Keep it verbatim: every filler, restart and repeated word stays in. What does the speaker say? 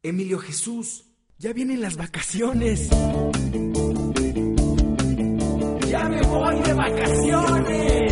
Emilio Jesús, ya vienen las vacaciones. ¡Ya me voy de vacaciones!